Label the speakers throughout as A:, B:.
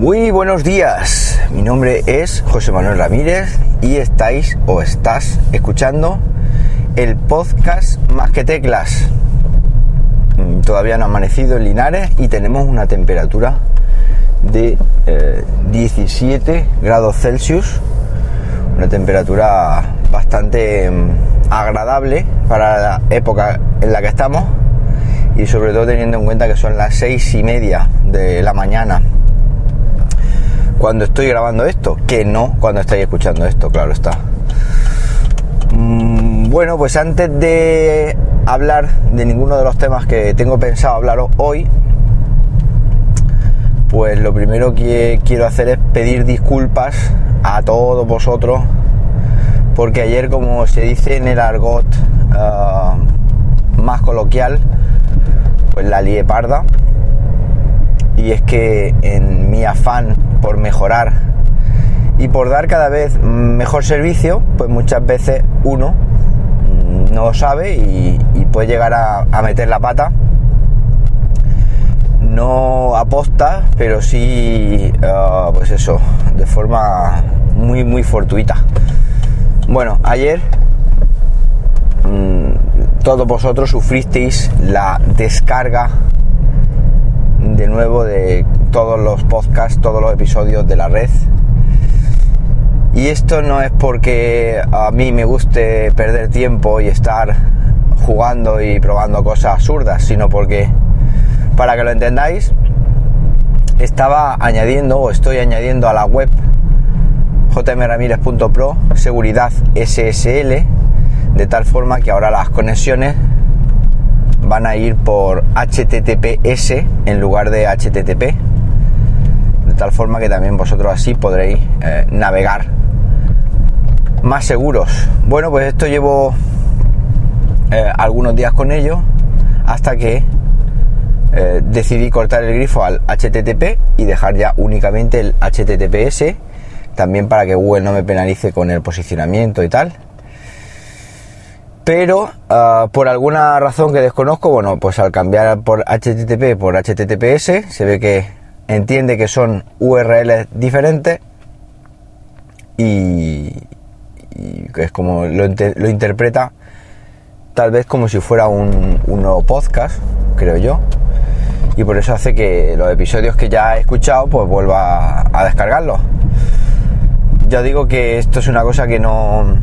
A: Muy buenos días, mi nombre es José Manuel Ramírez y estás escuchando el podcast Más que Teclas. Todavía no ha amanecido en Linares y tenemos una temperatura de 17 grados Celsius, una temperatura bastante agradable para la época en la que estamos y sobre todo teniendo en cuenta que son las 6:30 de la mañana cuando estoy grabando esto, que no cuando estáis escuchando esto, claro está. Bueno, pues antes de hablar de ninguno de los temas que tengo pensado hablaros hoy, pues lo primero que quiero hacer es pedir disculpas a todos vosotros, porque ayer, como se dice en el argot más coloquial, pues la lié parda. Y es que en mi afán por mejorar y por dar cada vez mejor servicio, pues muchas veces uno no lo sabe y puede llegar a meter la pata. No aposta, pero sí, pues eso, de forma muy fortuita. Bueno, ayer todos vosotros sufristeis la descarga de nuevo de todos los podcasts, todos los episodios de la red. Y esto no es porque a mí me guste perder tiempo y estar jugando y probando cosas absurdas, sino porque, para que lo entendáis, estoy añadiendo a la web jmramirez.pro seguridad SSL, de tal forma que ahora las conexiones van a ir por HTTPS en lugar de HTTP, de tal forma que también vosotros así podréis navegar más seguros. Bueno, pues esto llevo algunos días con ello, hasta que decidí cortar el grifo al HTTP y dejar ya únicamente el HTTPS, también para que Google no me penalice con el posicionamiento y tal. Pero por alguna razón que desconozco, bueno, pues al cambiar por HTTP por HTTPS, se ve que entiende que son URLs diferentes y es como lo interpreta, tal vez como si fuera un nuevo podcast, creo yo, y por eso hace que los episodios que ya he escuchado pues vuelva a descargarlos. Ya digo que esto es una cosa que no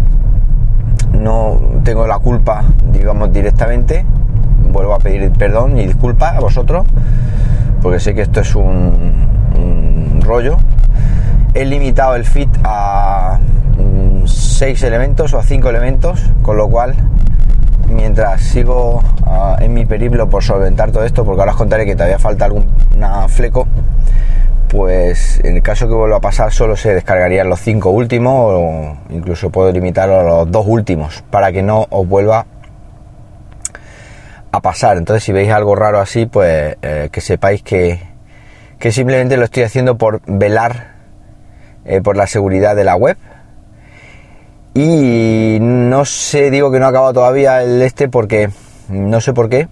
A: tengo la culpa, digamos, directamente. Vuelvo a pedir perdón y disculpas a vosotros, porque sé que esto es un rollo. He limitado el feed a 6 elementos o a 5 elementos, con lo cual, mientras sigo en mi periplo por solventar todo esto, porque ahora os contaré que todavía falta alguna fleco, pues en el caso que vuelva a pasar solo se descargarían los 5 últimos, o incluso puedo limitarlo a los 2 últimos para que no os vuelva a pasar. Entonces, si veis algo raro así, pues que sepáis que simplemente lo estoy haciendo por velar por la seguridad de la web. Y no sé, digo que no ha acabado todavía porque no sé por qué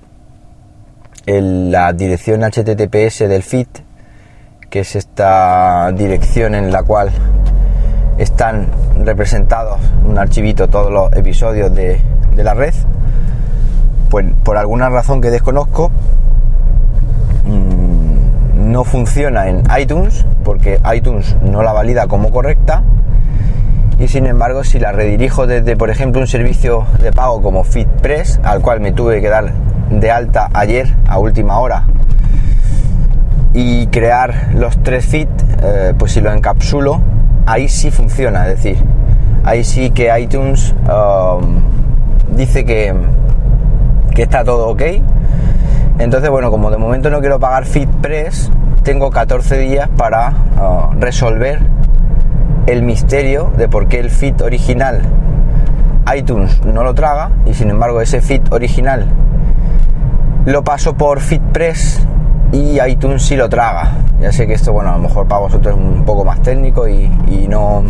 A: la dirección HTTPS del feed, que es esta dirección en la cual están representados un archivito todos los episodios de la red, pues por alguna razón que desconozco no funciona en iTunes, porque iTunes no la valida como correcta. Y sin embargo, si la redirijo desde, por ejemplo, un servicio de pago como FeedPress, al cual me tuve que dar de alta ayer a última hora, y crear los 3 feeds, pues si lo encapsulo, ahí sí funciona. Es decir, ahí sí que iTunes dice que está todo ok. Entonces, bueno, como de momento no quiero pagar FeedPress, tengo 14 días para resolver el misterio de por qué el feed original iTunes no lo traga, y sin embargo ese feed original lo paso por FeedPress y iTunes sí lo traga. Ya sé que esto, bueno, a lo mejor para vosotros es un poco más técnico y no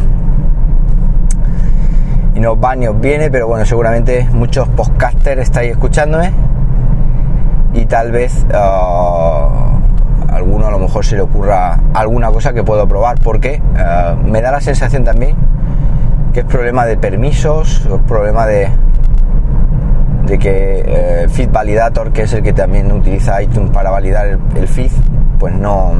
A: os va ni os viene, pero bueno, seguramente muchos podcasters estáis escuchándome y tal vez alguno a lo mejor se le ocurra alguna cosa que puedo probar, porque me da la sensación también que es problema de permisos, o problema de que Feed Validator, que es el que también utiliza iTunes para validar el feed, pues no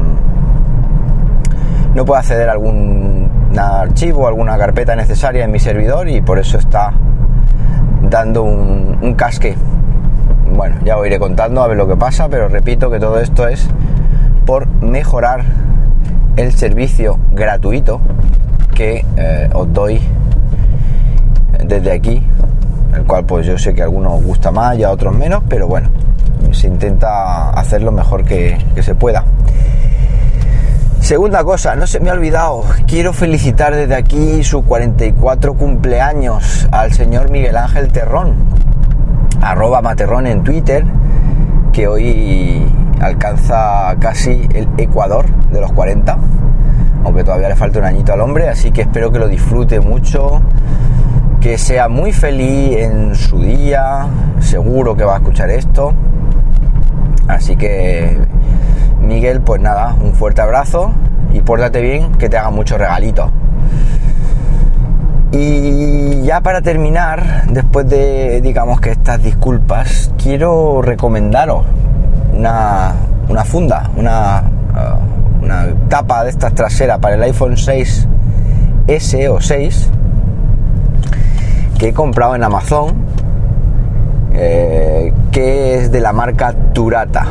A: puede acceder a algún archivo, alguna carpeta necesaria en mi servidor, y por eso está dando un casque. Bueno, ya os iré contando a ver lo que pasa, pero repito que todo esto es por mejorar el servicio gratuito que os doy desde aquí, el cual pues yo sé que a algunos os gusta más y a otros menos, pero bueno, se intenta hacer lo mejor que se pueda. Segunda cosa, no se me ha olvidado, quiero felicitar desde aquí su 44 cumpleaños al señor Miguel Ángel Terrón, @Materrón en Twitter, que hoy alcanza casi el ecuador de los 40, aunque todavía le falta un añito al hombre, así que espero que lo disfrute mucho, que sea muy feliz en su día, seguro que va a escuchar esto, así que Miguel, pues nada, un fuerte abrazo y pórtate bien, que te hagan muchos regalitos. Y ya para terminar, después de, digamos, que estas disculpas, quiero recomendaros una funda, una tapa de estas traseras para el iPhone 6S o 6 que he comprado en Amazon, que es de la marca Turata,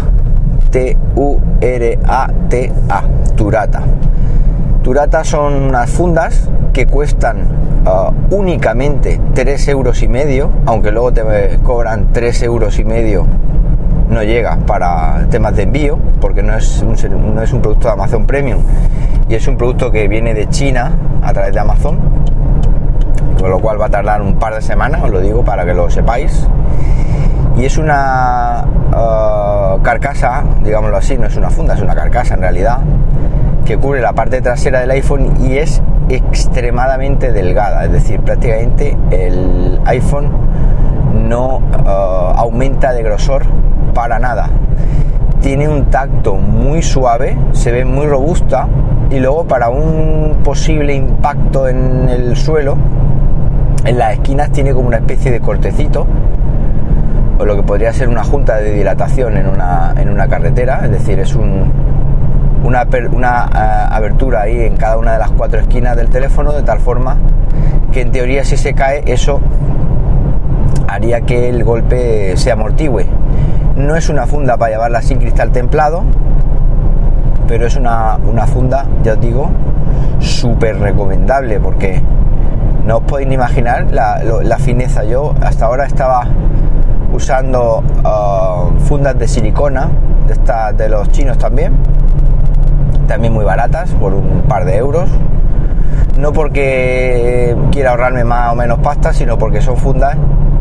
A: Turata. Turata son unas fundas que cuestan únicamente 3,5 €, aunque luego te cobran 3,5 €, no llega para temas de envío, porque no es un producto de Amazon Premium, y es un producto que viene de China a través de Amazon, con lo cual va a tardar un par de semanas, os lo digo para que lo sepáis. Y es una carcasa, digámoslo así, no es una funda, es una carcasa en realidad, que cubre la parte trasera del iPhone y es extremadamente delgada, es decir, prácticamente el iPhone no aumenta de grosor para nada. Tiene un tacto muy suave, se ve muy robusta, y luego para un posible impacto en el suelo, en las esquinas tiene como una especie de cortecito, o lo que podría ser una junta de dilatación en una carretera, es decir, es una abertura ahí en cada una de las 4 esquinas del teléfono, de tal forma que en teoría si se cae eso haría que el golpe se amortigüe. No es una funda para llevarla sin cristal templado, pero es una funda, ya os digo, súper recomendable, porque no os podéis ni imaginar la fineza. Yo hasta ahora estaba usando fundas de silicona, de los chinos también muy baratas, por un par de euros, no porque quiera ahorrarme más o menos pasta, sino porque son fundas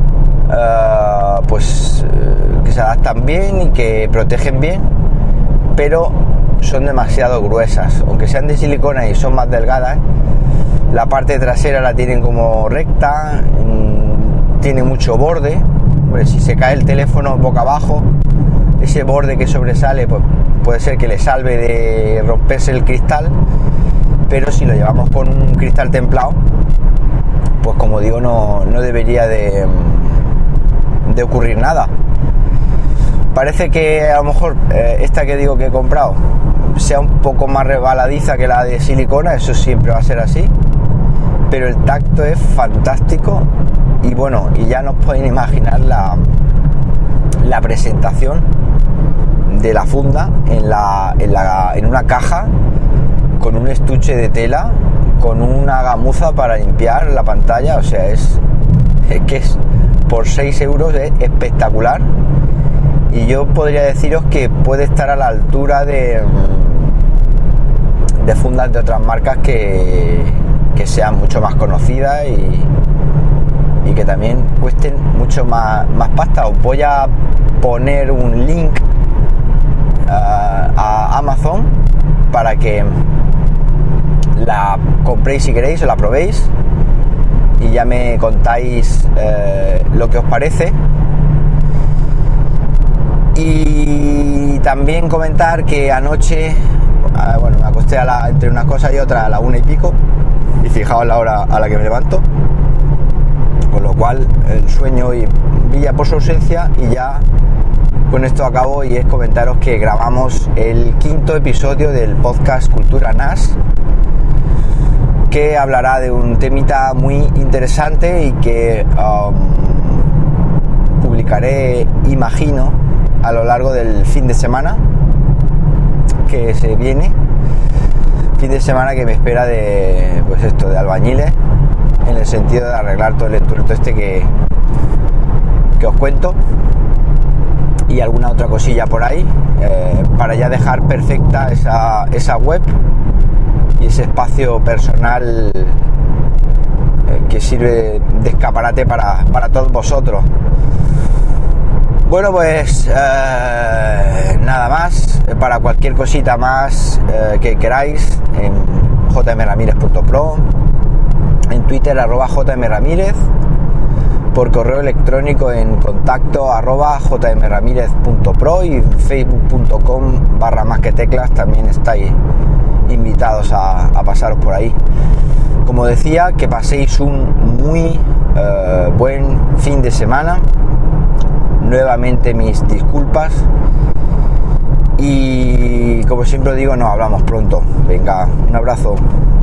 A: que se adaptan bien y que protegen bien, pero son demasiado gruesas. Aunque sean de silicona y son más delgadas, la parte trasera la tienen como recta, tiene mucho borde. Hombre, si se cae el teléfono boca abajo, ese borde que sobresale, pues puede ser que le salve de romperse el cristal, pero si lo llevamos con un cristal templado, pues como digo, no debería de ocurrir nada. Parece que a lo mejor esta que digo que he comprado sea un poco más resbaladiza que la de silicona, eso siempre va a ser así, pero el tacto es fantástico. Y bueno, y ya no os podéis imaginar la presentación de la funda en una caja con un estuche de tela, con una gamuza para limpiar la pantalla. O sea, es que por 6 € es espectacular, y yo podría deciros que puede estar a la altura de fundas de otras marcas que sean mucho más conocidas y que también cuesten mucho más pasta. Os voy a poner un link a Amazon para que la compréis si queréis, o la probéis y ya me contáis lo que os parece. Y también comentar que anoche, me acosté entre una cosa y otra a la 1 y pico, y fijaos la hora a la que me levanto, con lo cual el sueño brilla por su ausencia. Y ya con esto acabo, y es comentaros que grabamos el 5º episodio del podcast Cultura NAS, que hablará de un temita muy interesante y que publicaré, imagino, a lo largo del fin de semana que se viene, fin de semana que me espera de albañiles, en el sentido de arreglar todo el entuerto que os cuento, y alguna otra cosilla por ahí, para ya dejar perfecta esa web y ese espacio personal que sirve de escaparate para todos vosotros. Bueno, pues nada más. Para cualquier cosita más que queráis, en jmramirez.pro, en Twitter @jmramirez, por correo electrónico en contacto @jmramirez.pro, y facebook.com/másqueteclas también estáis invitados a pasaros por ahí. Como decía, que paséis un muy buen fin de semana. Nuevamente mis disculpas, y como siempre digo, nos hablamos pronto. Venga, un abrazo.